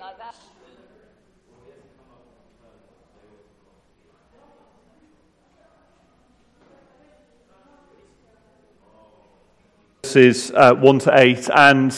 like that. Verses 1 to 8, and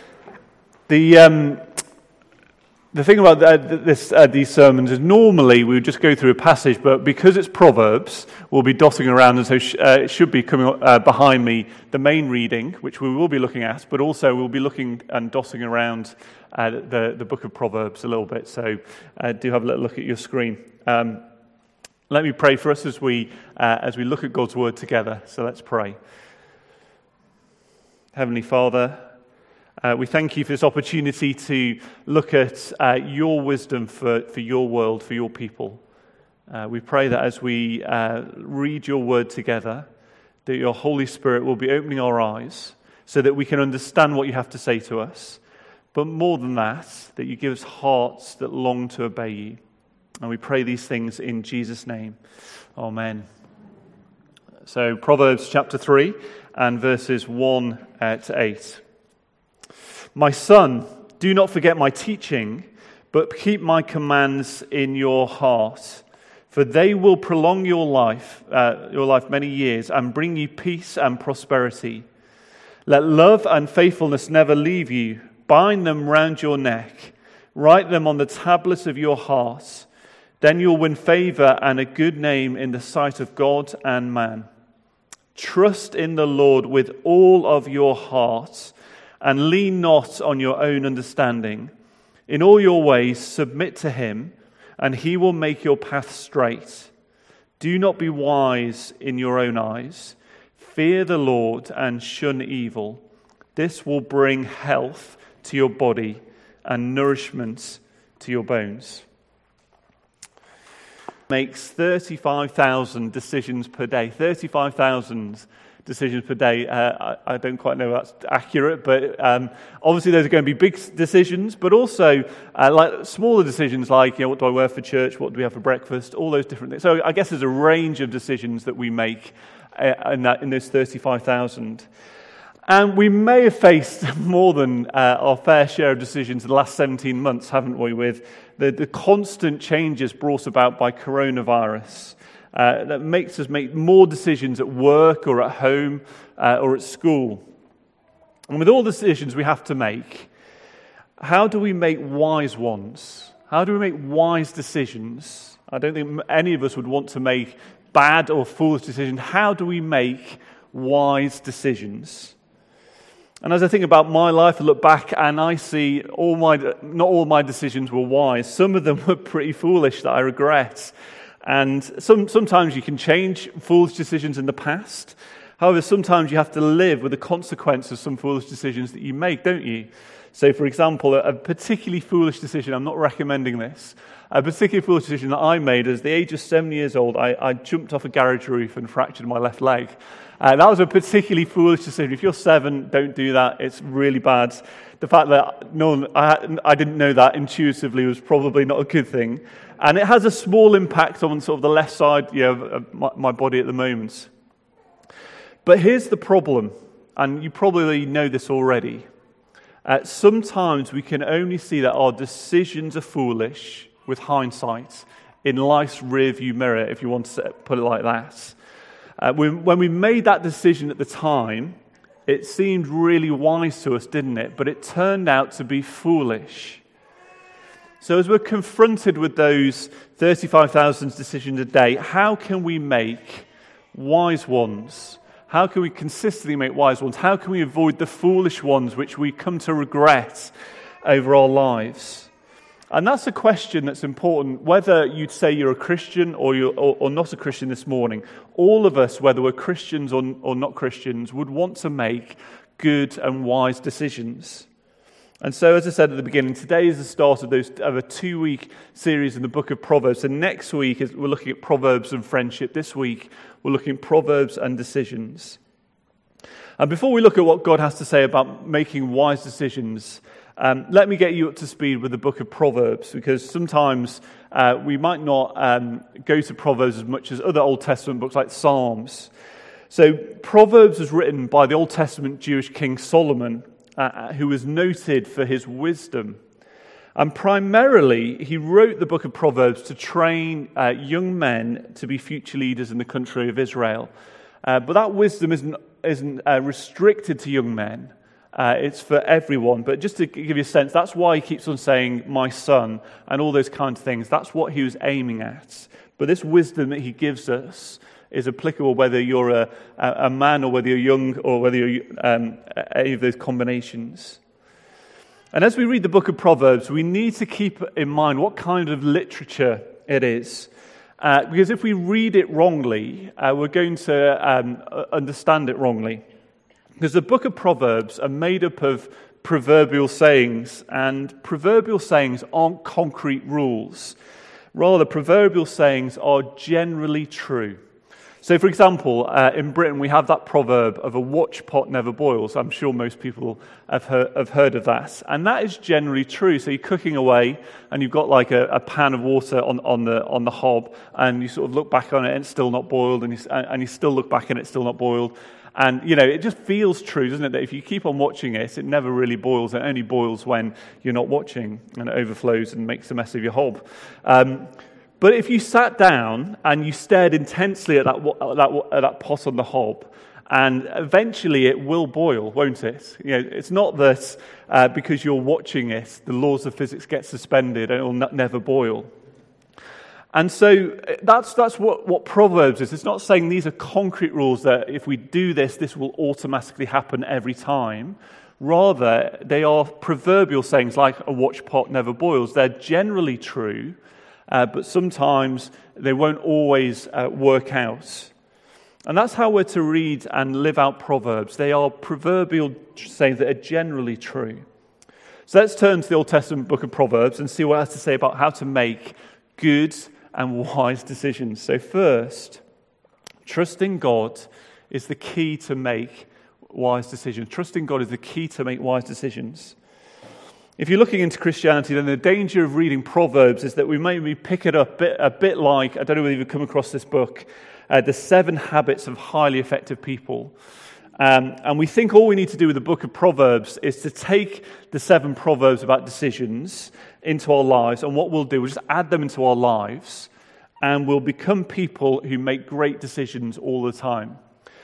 the thing about these sermons is normally we would just go through a passage, but because it's Proverbs, we'll be dotting around, and so it should be coming behind me, the main reading, which we will be looking at, but also we'll be looking and dotting around the book of Proverbs a little bit, so do have a little look at your screen. Let me pray for us as we look at God's word together, so let's pray. Heavenly Father, we thank you for this opportunity to look at your wisdom for your world, for your people. We pray that as we read your word together, that your Holy Spirit will be opening our eyes so that we can understand what you have to say to us. But more than that you give us hearts that long to obey you. And we pray these things in Jesus' name. Amen. So Proverbs chapter 3 and verses 1 to 8. My son, do not forget my teaching, but keep my commands in your heart, for they will prolong your life many years and bring you peace and prosperity. Let love and faithfulness never leave you. Bind them round your neck. Write them on the tablets of your heart. Then you'll win favor and a good name in the sight of God and man. Trust in the Lord with all of your heart, and lean not on your own understanding. In all your ways submit to him, and he will make your path straight. Do not be wise in your own eyes. Fear the Lord and shun evil. This will bring health to your body and nourishment to your bones. Makes 35,000 decisions per day. 35,000 decisions per day. I don't quite know if that's accurate, but obviously those are going to be big decisions, but also like smaller decisions like, what do I wear for church? What do we have for breakfast? All those different things. So I guess there's a range of decisions that we make in those 35,000. And we may have faced more than our fair share of decisions in the last 17 months, haven't we, with the constant changes brought about by coronavirus that makes us make more decisions at work or at home or at school. And with all the decisions we have to make, how do we make wise ones? How do we make wise decisions? I don't think any of us would want to make bad or foolish decisions. How do we make wise decisions? And as I think about my life, I look back and I see not all my decisions were wise. Some of them were pretty foolish that I regret. And sometimes you can change foolish decisions in the past. However, sometimes you have to live with the consequences of some foolish decisions that you make, don't you? So, for example, a particularly foolish decision, I'm not recommending this, a particularly foolish decision that I made at the age of 7 years old, I jumped off a garage roof and fractured my left leg. That was a particularly foolish decision. If you're 7, don't do that. It's really bad. The fact that I didn't know that intuitively was probably not a good thing. And it has a small impact on sort of the left side of my body at the moment. But here's the problem, and you probably know this already. Sometimes we can only see that our decisions are foolish with hindsight in life's rearview mirror, if you want to put it like that. When we made that decision at the time, it seemed really wise to us, didn't it? But it turned out to be foolish. So as we're confronted with those 35,000 decisions a day, how can we make wise ones? How can we consistently make wise ones? How can we avoid the foolish ones which we come to regret over our lives? And that's a question that's important, whether you'd say you're a Christian or not a Christian this morning. All of us, whether we're Christians or not Christians, would want to make good and wise decisions. And so, as I said at the beginning, today is the start of a 2-week series in the book of Proverbs. And next week, we're looking at Proverbs and friendship. This week, we're looking at Proverbs and decisions. And before we look at what God has to say about making wise decisions, let me get you up to speed with the book of Proverbs, because sometimes we might not go to Proverbs as much as other Old Testament books like Psalms. So Proverbs was written by the Old Testament Jewish king Solomon, who was noted for his wisdom. And primarily, he wrote the book of Proverbs to train young men to be future leaders in the country of Israel. But that wisdom isn't restricted to young men. It's for everyone. But just to give you a sense, that's why he keeps on saying, my son, and all those kinds of things. That's what he was aiming at. But this wisdom that he gives us is applicable whether you're a man or whether you're young or whether you're any of those combinations. And as we read the book of Proverbs, we need to keep in mind what kind of literature it is. Because if we read it wrongly, we're going to understand it wrongly. Because the book of Proverbs are made up of proverbial sayings, and proverbial sayings aren't concrete rules. Rather, proverbial sayings are generally true. So, for example, in Britain, we have that proverb of a watch pot never boils. I'm sure most people have heard of that. And that is generally true. So you're cooking away, and you've got like a pan of water on the hob, and you sort of look back on it, and it's still not boiled, and you still look back, and it's still not boiled. And, it just feels true, doesn't it, that if you keep on watching it never really boils. It only boils when you're not watching, and it overflows and makes a mess of your hob. But if you sat down and you stared intensely at that pot on the hob, and eventually it will boil, won't it? It's not that because you're watching it, the laws of physics get suspended and it will never boil. And so that's what Proverbs is. It's not saying these are concrete rules that if we do this will automatically happen every time. Rather, they are proverbial sayings like a watch pot never boils. They're generally true, but sometimes they won't always work out. And that's how we're to read and live out Proverbs. They are proverbial sayings that are generally true. So let's turn to the Old Testament book of Proverbs and see what it has to say about how to make good and wise decisions. So first, trusting God is the key to make wise decisions. Trusting God is the key to make wise decisions. If you're looking into Christianity, then the danger of reading Proverbs is that we maybe pick it up a bit like, I don't know whether you've come across this book, The 7 Habits of Highly Effective People. And we think all we need to do with the book of Proverbs is to take the 7 proverbs about decisions into our lives, and what we'll do is just add them into our lives, and we'll become people who make great decisions all the time.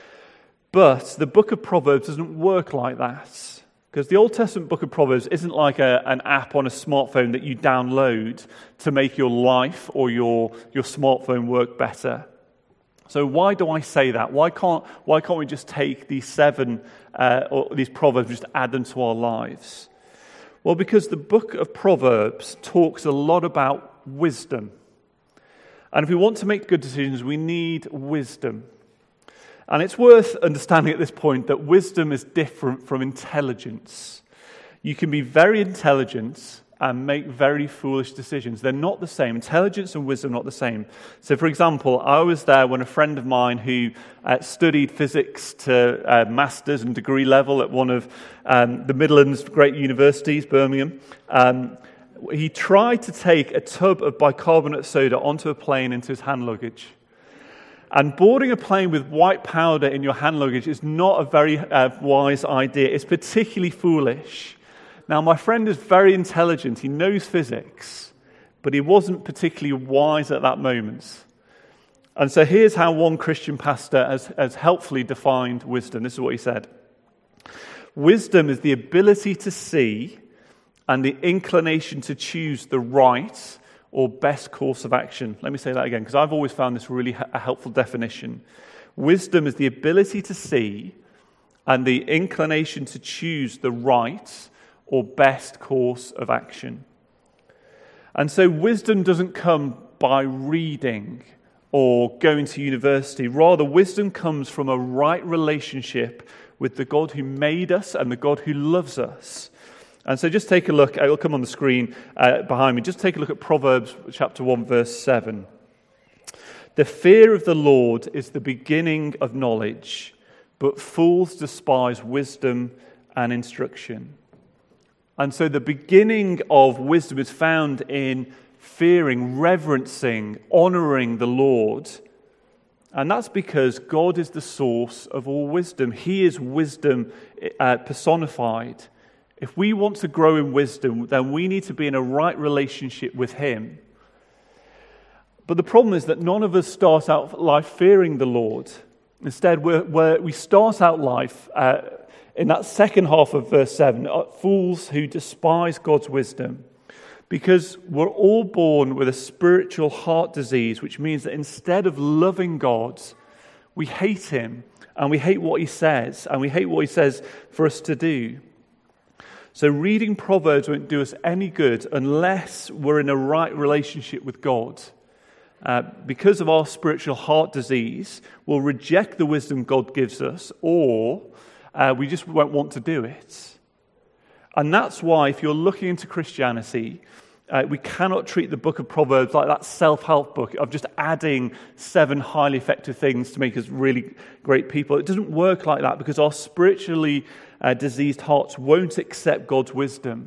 But the book of Proverbs doesn't work like that, because the Old Testament book of Proverbs isn't like an app on a smartphone that you download to make your life or your smartphone work better. So why do I say that? Why can't we just take these 7 or these proverbs and just add them to our lives? Well, because the book of Proverbs talks a lot about wisdom. And if we want to make good decisions, we need wisdom. And it's worth understanding at this point that wisdom is different from intelligence. You can be very intelligent and make very foolish decisions. They're not the same. Intelligence and wisdom are not the same. So, for example, I was there when a friend of mine who studied physics to master's and degree level at one of the Midlands great universities, Birmingham, he tried to take a tub of bicarbonate soda onto a plane into his hand luggage. And boarding a plane with white powder in your hand luggage is not a very wise idea. It's particularly foolish. Now, my friend is very intelligent. He knows physics, but he wasn't particularly wise at that moment. And so here's how one Christian pastor has helpfully defined wisdom. This is what he said. Wisdom is the ability to see and the inclination to choose the right or best course of action. Let me say that again, because I've always found this really a helpful definition. Wisdom is the ability to see and the inclination to choose the right or best course of action. And so wisdom doesn't come by reading or going to university. Rather, wisdom comes from a right relationship with the God who made us and the God who loves us. And so just take a look, it'll come on the screen behind me, just take a look at Proverbs chapter 1, verse 7. The fear of the Lord is the beginning of knowledge, but fools despise wisdom and instruction. And so the beginning of wisdom is found in fearing, reverencing, honoring the Lord. And that's because God is the source of all wisdom. He is wisdom personified. If we want to grow in wisdom, then we need to be in a right relationship with him. But the problem is that none of us start out life fearing the Lord. Instead, we start out life in that second half of verse 7, fools who despise God's wisdom. Because we're all born with a spiritual heart disease, which means that instead of loving God, we hate him, and we hate what he says, and we hate what he says for us to do. So reading Proverbs won't do us any good unless we're in a right relationship with God. Because of our spiritual heart disease, we'll reject the wisdom God gives us, or we just won't want to do it. And that's why, if you're looking into Christianity, we cannot treat the book of Proverbs like that self-help book of just adding 7 highly effective things to make us really great people. It doesn't work like that, because our spiritually diseased hearts won't accept God's wisdom.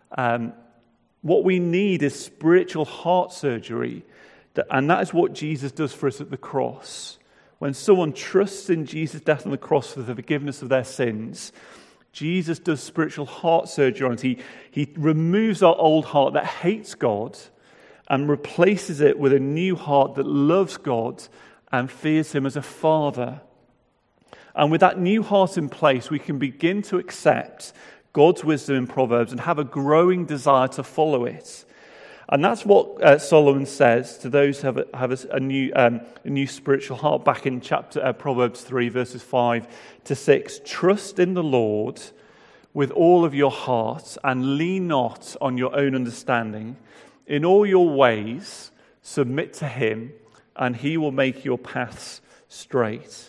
What we need is spiritual heart surgery, and that is what Jesus does for us at the cross. When someone trusts in Jesus' death on the cross for the forgiveness of their sins, Jesus does spiritual heart surgery on it. He removes our old heart that hates God and replaces it with a new heart that loves God and fears him as a father. And with that new heart in place, we can begin to accept God's wisdom in Proverbs and have a growing desire to follow it. And that's what Solomon says to those who have a new spiritual heart back in Proverbs 3, verses 5 to 6. Trust in the Lord with all of your heart and lean not on your own understanding. In all your ways, submit to him, and he will make your paths straight.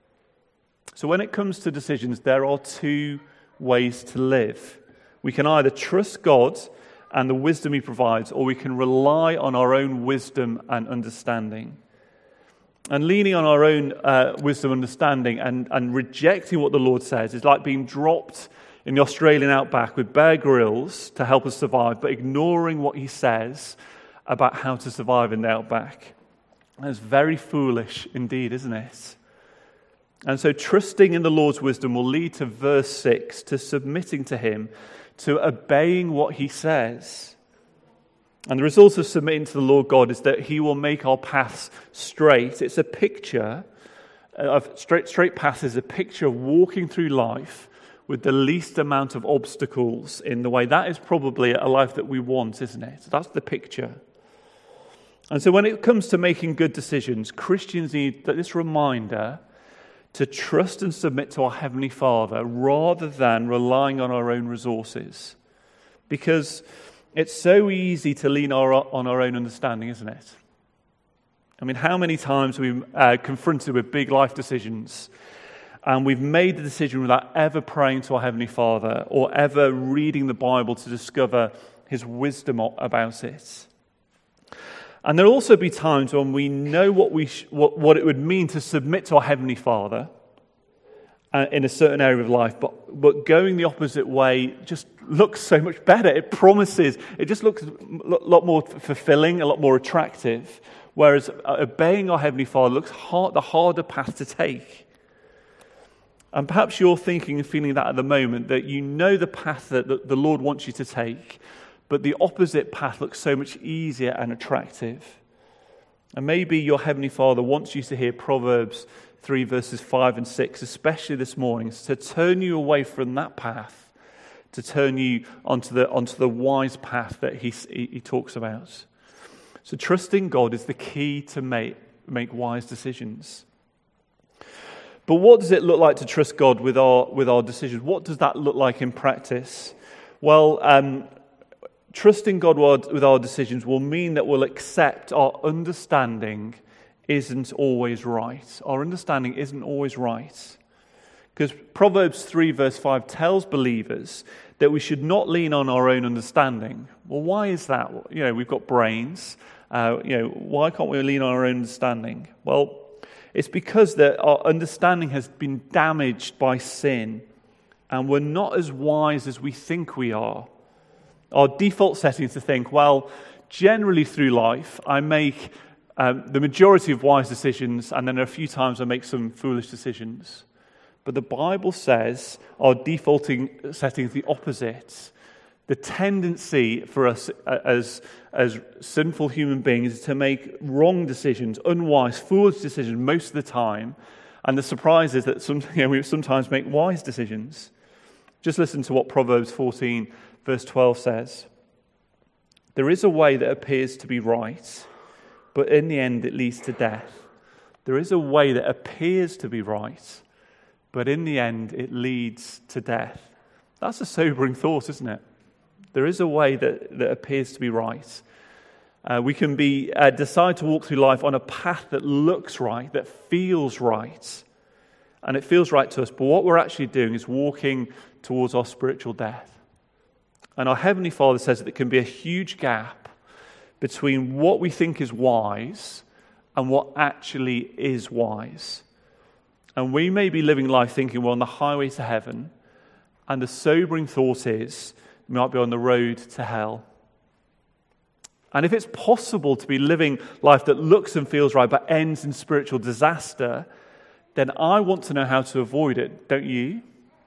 So when it comes to decisions, there are 2 ways to live. We can either trust God and the wisdom he provides, or we can rely on our own wisdom and understanding. And leaning on our own wisdom and understanding and rejecting what the Lord says is like being dropped in the Australian outback with Bear Grylls to help us survive, but ignoring what he says about how to survive in the outback. That's very foolish indeed, isn't it? And so trusting in the Lord's wisdom will lead to verse 6, to submitting to him, to obeying what he says. And the result of submitting to the Lord God is that he will make our paths straight. It's a picture of straight paths is a picture of walking through life with the least amount of obstacles in the way. That is probably a life that we want, isn't it? That's the picture. And so when it comes to making good decisions, Christians need this reminder to trust and submit to our Heavenly Father rather than relying on our own resources. Because it's so easy to lean on our own understanding, isn't it? I mean, how many times we've confronted with big life decisions and we've made the decision without ever praying to our Heavenly Father or ever reading the Bible to discover his wisdom about it. And there'll also be times when we know what it would mean to submit to our Heavenly Father in a certain area of life, but going the opposite way just looks so much better. It promises, it just looks a lot more fulfilling, a lot more attractive, whereas obeying our Heavenly Father looks the harder path to take. And perhaps you're thinking and feeling that at the moment, that you know the path that the Lord wants you to take, but the opposite path looks so much easier and attractive. And maybe your Heavenly Father wants you to hear Proverbs 3 verses 5 and 6, especially this morning, to turn you away from that path, to turn you onto the wise path that he talks about. So trusting God is the key to make wise decisions. But what does it look like to trust God with our decisions? What does that look like in practice? Well, trusting God with our decisions will mean that we'll accept our understanding isn't always right. Our understanding isn't always right. Because Proverbs 3 verse 5 tells believers that we should not lean on our own understanding. Well, why is that? We've got brains. Why can't we lean on our own understanding? Well, it's because that our understanding has been damaged by sin, and we're not as wise as we think we are. Our default setting is to think, well, generally through life, I make the majority of wise decisions, and then a few times I make some foolish decisions. But the Bible says our defaulting setting is the opposite. The tendency for us as sinful human beings is to make wrong decisions, unwise, foolish decisions most of the time. And the surprise is that we sometimes make wise decisions. Just listen to what Proverbs 14, verse 12 says. There is a way that appears to be right, but in the end it leads to death. There is a way that appears to be right, but in the end it leads to death. That's a sobering thought, isn't it? There is a way that appears to be right. We can decide to walk through life on a path that looks right, that feels right, and it feels right to us, but what we're actually doing is walking towards our spiritual death. And our Heavenly Father says that there can be a huge gap between what we think is wise and what actually is wise. And we may be living life thinking we're on the highway to heaven, and the sobering thought is we might be on the road to hell. And if it's possible to be living life that looks and feels right but ends in spiritual disaster, then I want to know how to avoid it, don't you?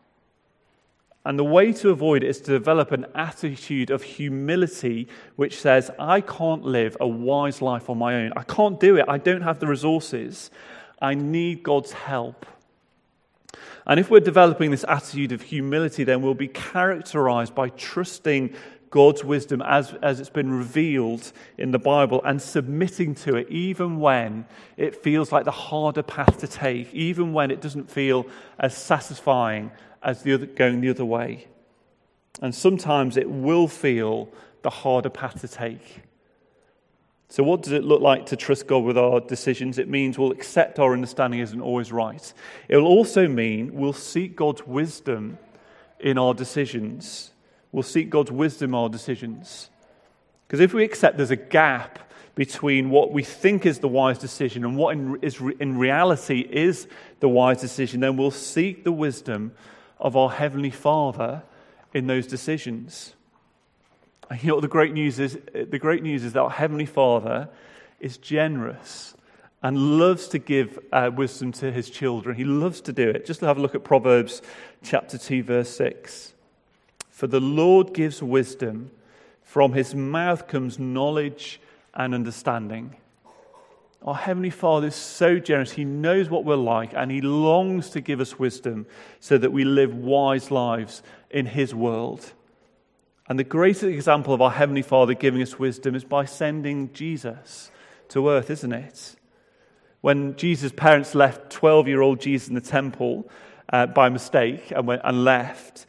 And the way to avoid it is to develop an attitude of humility which says, I can't live a wise life on my own. I can't do it. I don't have the resources. I need God's help. And if we're developing this attitude of humility, then we'll be characterized by trusting God's wisdom as it's been revealed in the Bible and submitting to it even when it feels like the harder path to take, even when it doesn't feel as satisfying as going the other way. And sometimes it will feel the harder path to take. So what does it look like to trust God with our decisions? It means we'll accept our understanding isn't always right. It will also mean we'll seek God's wisdom in our decisions. We'll seek God's wisdom in our decisions. Because if we accept there's a gap between what we think is the wise decision and what in reality is the wise decision, then we'll seek the wisdom of our Heavenly Father in those decisions. And you know what the great news is? The great news is that our Heavenly Father is generous and loves to give wisdom to his children. He loves to do it. Just have a look at Proverbs chapter 2, verse 6. For the Lord gives wisdom, from his mouth comes knowledge and understanding. Our Heavenly Father is so generous. He knows what we're like, and he longs to give us wisdom so that we live wise lives in his world. And the greatest example of our Heavenly Father giving us wisdom is by sending Jesus to earth, isn't it? When Jesus' parents left 12-year-old Jesus in the temple by mistake and left,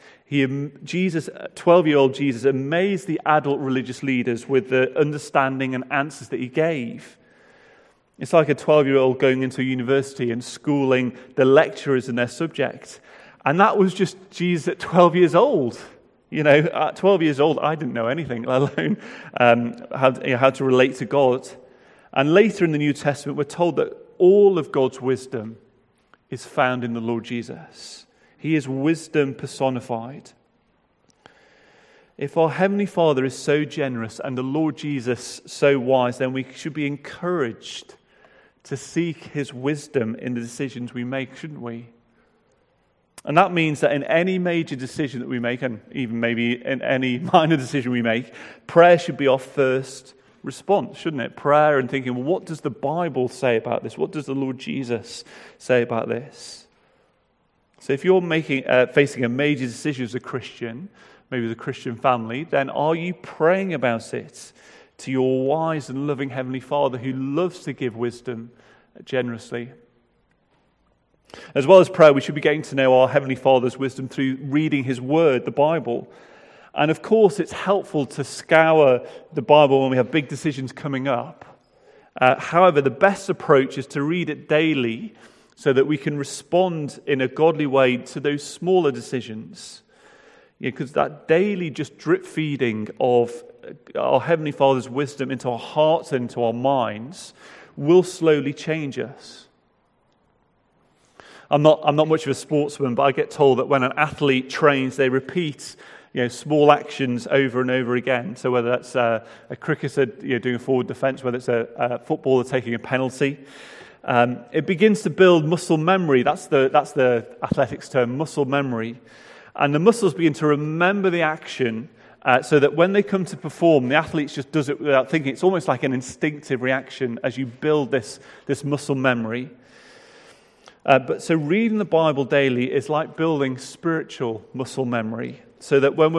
12-year-old Jesus amazed the adult religious leaders with the understanding and answers that he gave. It's like a 12-year-old going into a university and schooling the lecturers in their subject. And that was just Jesus at 12 years old. You know, at 12 years old, I didn't know anything, let alone how to relate to God. And later in the New Testament, we're told that all of God's wisdom is found in the Lord Jesus. He is wisdom personified. If our Heavenly Father is so generous and the Lord Jesus so wise, then we should be encouraged to seek his wisdom in the decisions we make, shouldn't we? And that means that in any major decision that we make, and even maybe in any minor decision we make, prayer should be our first response, shouldn't it? Prayer and thinking, well, what does the Bible say about this? What does the Lord Jesus say about this? So if you're facing a major decision as a Christian, maybe the Christian family, then are you praying about it to your wise and loving Heavenly Father who loves to give wisdom generously? As well as prayer, we should be getting to know our Heavenly Father's wisdom through reading his word, the Bible. And of course, it's helpful to scour the Bible when we have big decisions coming up. However, the best approach is to read it daily so that we can respond in a godly way to those smaller decisions. Because that daily just drip feeding of our Heavenly Father's wisdom into our hearts and into our minds will slowly change us. I'm not much of a sportsman, but I get told that when an athlete trains, they repeat small actions over and over again. So whether that's a cricketer doing a forward defence, whether it's a footballer taking a penalty, It begins to build muscle memory. That's the athletics term, muscle memory. And the muscles begin to remember the action so that when they come to perform, the athlete just does it without thinking. It's almost like an instinctive reaction as you build this muscle memory. So reading the Bible daily is like building spiritual muscle memory, so that when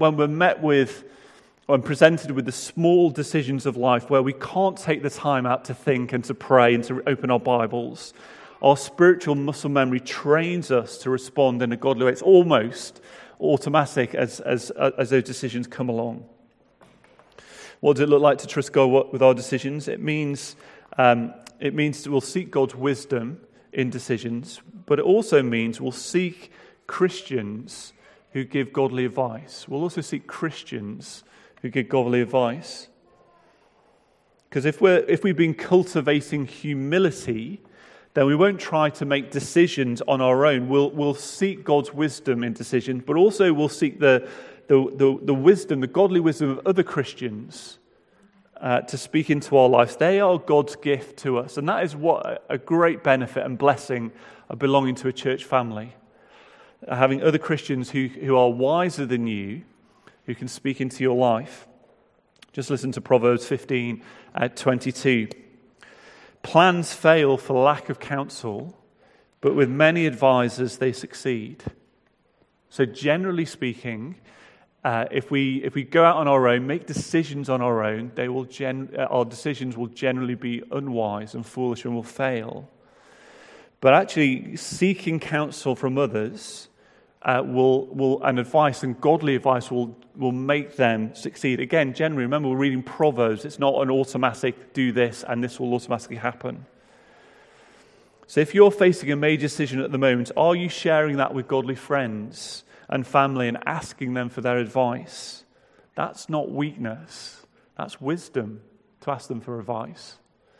presented with the small decisions of life where we can't take the time out to think and to pray and to open our Bibles, our spiritual muscle memory trains us to respond in a godly way. It's almost automatic as those decisions come along. What does it look like to trust God with our decisions? It means we'll seek God's wisdom in decisions, but it also means we'll seek Christians who give godly advice. We'll also seek Christians who give godly advice. Because if we've been cultivating humility, then we won't try to make decisions on our own. We'll seek God's wisdom in decisions, but also we'll seek the wisdom, the godly wisdom of other Christians to speak into our lives. They are God's gift to us, and that is what a great benefit and blessing of belonging to a church family. Having other Christians who are wiser than you, who can speak into your life. Just listen to Proverbs 15:22. Plans fail for lack of counsel, but with many advisors they succeed. So generally speaking, if we go out on our own, make decisions on our own, our decisions will generally be unwise and foolish and will fail. But actually, seeking counsel from others and advice and godly advice will make them succeed. Again, generally, remember we're reading Proverbs. It's not an automatic do this and this will automatically happen. So if you're facing a major decision at the moment, are you sharing that with godly friends and family and asking them for their advice? That's not weakness. That's wisdom to ask them for advice.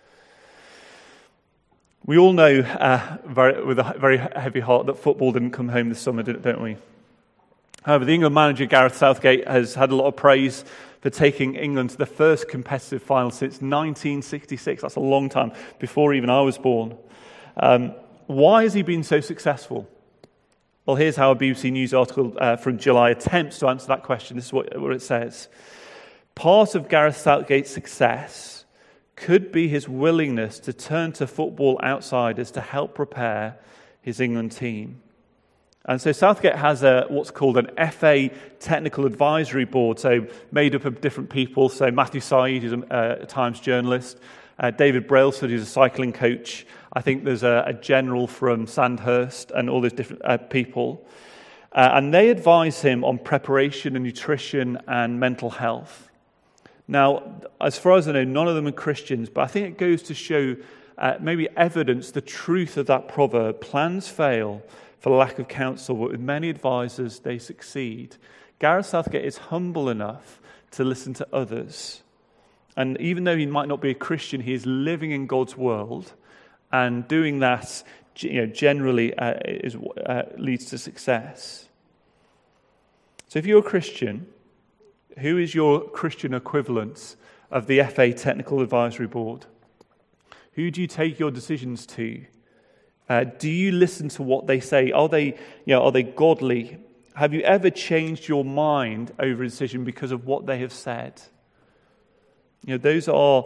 We all know with a very heavy heart that football didn't come home this summer, don't we? However, the England manager, Gareth Southgate, has had a lot of praise for taking England to the first competitive final since 1966. That's a long time, before even I was born. Why has he been so successful? Well, here's how a BBC News article from July attempts to answer that question. This is what it says. Part of Gareth Southgate's success could be his willingness to turn to football outsiders to help prepare his England team. And so Southgate has what's called an FA technical advisory board, so made up of different people. So Matthew Said, who's a Times journalist, David Brailsford, who's a cycling coach. I think there's a general from Sandhurst and all those different people. And they advise him on preparation and nutrition and mental health. Now, as far as I know, none of them are Christians, but I think it goes to show, maybe evidence, the truth of that proverb. Plans fail for lack of counsel, but with many advisors they succeed. Gareth Southgate is humble enough to listen to others. And even though he might not be a Christian, he is living in God's world, and doing that generally leads to success. So if you're a Christian, who is your Christian equivalent of the FA Technical Advisory Board? Who do you take your decisions to? Do you listen to what they say? Are they godly? Have you ever changed your mind over a decision because of what they have said? Those are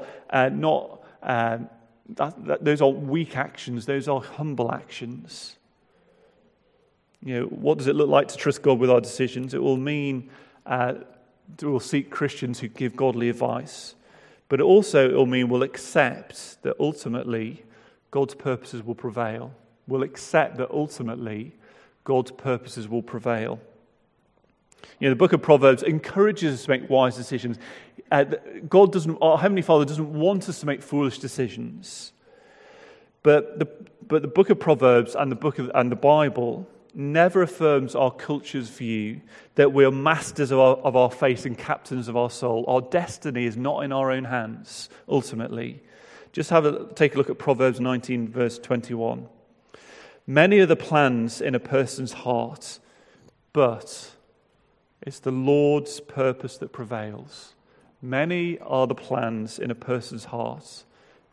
those are weak actions. Those are humble actions. What does it look like to trust God with our decisions? It will mean we'll seek Christians who give godly advice, but it will mean we'll accept that ultimately God's purposes will prevail. We'll accept that ultimately God's purposes will prevail. The book of Proverbs encourages us to make wise decisions. Our Heavenly Father doesn't want us to make foolish decisions. But the book of Proverbs and the Bible never affirms our culture's view that we are masters of our fate and captains of our soul. Our destiny is not in our own hands, ultimately. Just take a look at Proverbs 19, verse 21. Many are the plans in a person's heart, but it's the Lord's purpose that prevails. Many are the plans in a person's heart,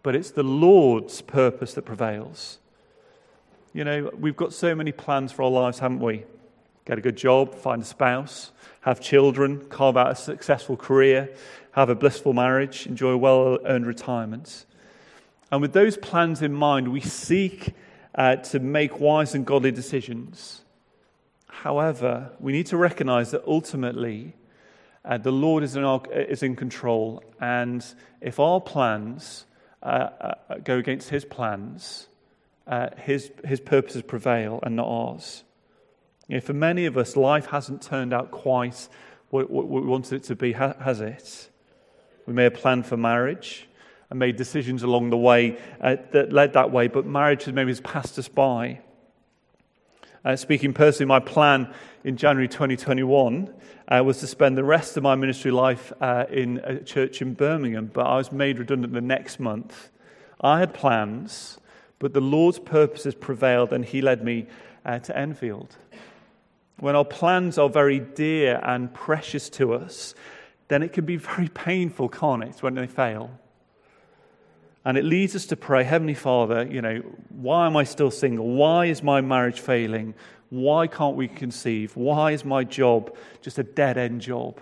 but it's the Lord's purpose that prevails. You know, we've got so many plans for our lives, haven't we? Get a good job, find a spouse, have children, carve out a successful career, have a blissful marriage, enjoy a well-earned retirement. And with those plans in mind, we seek to make wise and godly decisions. However, we need to recognize that ultimately the Lord is in control, and if our plans go against his plans, his purposes prevail and not ours. You know, for many of us, life hasn't turned out quite what we wanted it to be, has it? We may have planned for marriage and made decisions along the way that led that way, but marriage has passed us by. Speaking personally, my plan in January 2021 was to spend the rest of my ministry life in a church in Birmingham, but I was made redundant the next month. I had plans, but the Lord's purposes prevailed, and he led me to Enfield. When our plans are very dear and precious to us, then it can be very painful, can't it, when they fail? And it leads us to pray, Heavenly Father, you know, why am I still single? Why is my marriage failing? Why can't we conceive? Why is my job just a dead-end job?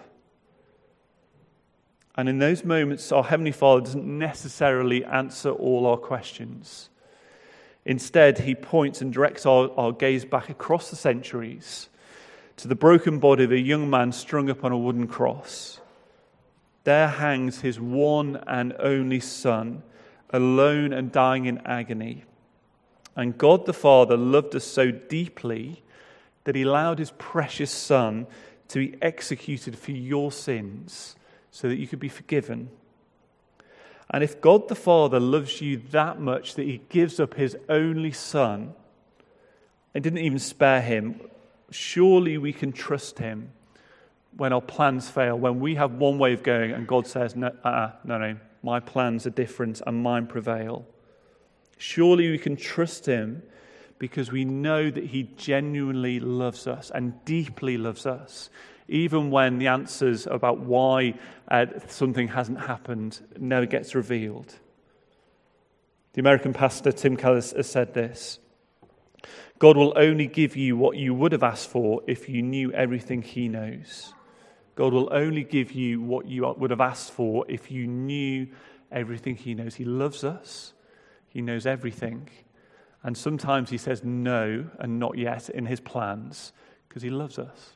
And in those moments, our Heavenly Father doesn't necessarily answer all our questions. Instead, he points and directs our gaze back across the centuries to the broken body of a young man strung up on a wooden cross. There hangs his one and only Son, alone and dying in agony. And God the Father loved us so deeply that he allowed his precious Son to be executed for your sins so that you could be forgiven. And if God the Father loves you that much that he gives up his only Son and didn't even spare him, surely we can trust him when our plans fail, when we have one way of going and God says, no, my plans are different and mine prevail. Surely we can trust him because we know that he genuinely loves us and deeply loves us, even when the answers about why something hasn't happened never gets revealed. The American pastor Tim Keller has said this: God will only give you what you would have asked for if you knew everything he knows. God will only give you what you would have asked for if you knew everything he knows. He loves us. He knows everything. And sometimes he says no and not yet in his plans because he loves us.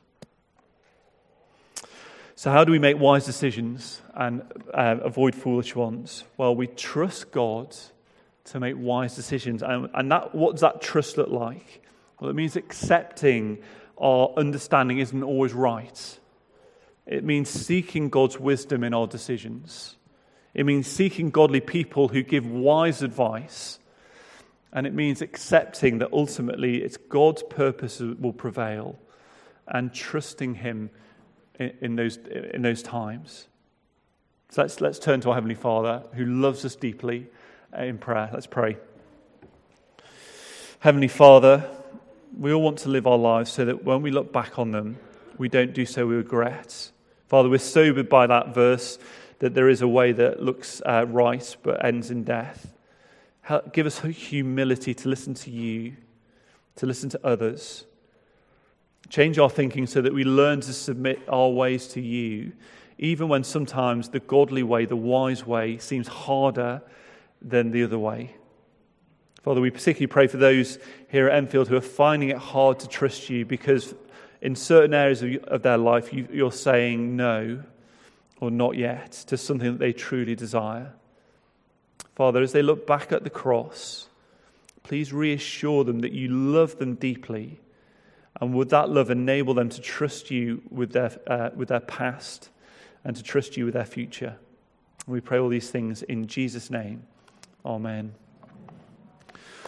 So how do we make wise decisions and avoid foolish ones? Well, we trust God to make wise decisions. And what does that trust look like? Well, it means accepting our understanding isn't always right. It means seeking God's wisdom in our decisions. It means seeking godly people who give wise advice. And it means accepting that ultimately it's God's purpose that will prevail and trusting him in those times. So let's turn to our Heavenly Father who loves us deeply in prayer. Let's pray. Heavenly Father, we all want to live our lives so that when we look back on them, we don't do so with regret. Father, we're sobered by that verse that there is a way that looks right but ends in death. Give us humility to listen to you, to listen to others. Change our thinking so that we learn to submit our ways to you, even when sometimes the godly way, the wise way, seems harder than the other way. Father, we particularly pray for those here at Enfield who are finding it hard to trust you because in certain areas of their life you're saying no or not yet to something that they truly desire. Father, as they look back at the cross, please reassure them that you love them deeply, and would that love enable them to trust you with their past and to trust you with their future. And we pray all these things in Jesus' name. Amen.